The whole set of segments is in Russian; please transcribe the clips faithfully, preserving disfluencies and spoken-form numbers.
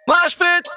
Машпит,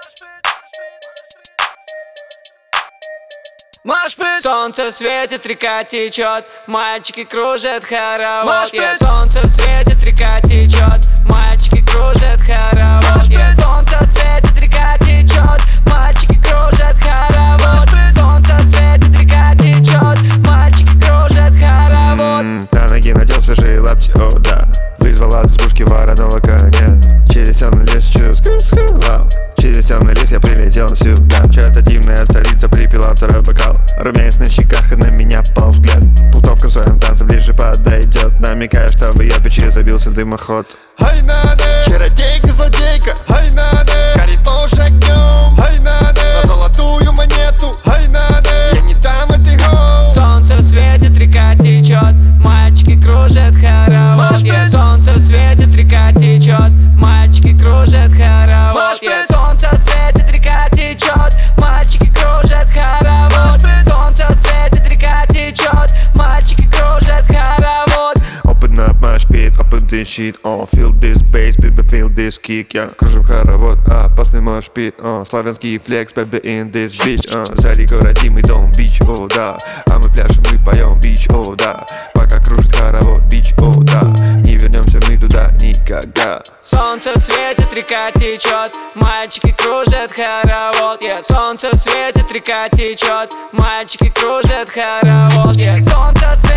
Машпит. Солнце светит, река течет, мальчики кружат хоровод. Машпит. Yeah. Солнце светит, река течет, мальчики кружат хоровод. Yeah. Солнце светит, река течет, мальчики кружат хоровод. Солнце светит, река течет, мальчики кружат хоровод. mm, На ноги надел свежие лапти, о да. Вызвал от избушки вороного коня. Через темный лес, через вау. Через темный лес я прилетел сюда. Чья-то дивная царица припила второй бокал. Румянец на щеках, и на меня пал взгляд. Плутовка в своем танце ближе подойдет, намекая, что в ее печи забился дымоход. Хайнане, чародейка, злодейка. Хайнане, горит нож огнем. Хайнане, на золотую монету. Хайнане, я не дам этой гол. Солнце светит, река течет, мальчики кружат хоровод. Yeah. Солнце светит, река течет, мальчики кружат хоровод. Yeah. Солнце светит, река течет, мальчики кружат хоровод. Солнце светит, река течет, мальчики кружат хоровод. Open up my speed, open this shit, oh. Feel this bass, baby, feel this kick, я кружу хоровод, опасный мой шпит, oh. Славянский флекс, baby, in this beat, oh. За рекой родимый дом, бич, о, oh, да. А мы пляшем, мы поем, бич, о, oh, да. Пока кружит хоровод, бич, о, oh, да. Не вернемся мы туда никогда. Солнце светит, река течет, мальчики кружат хоровод. Yeah. Солнце светит, река течет, мальчики кружат хоровод. Yeah. Солнце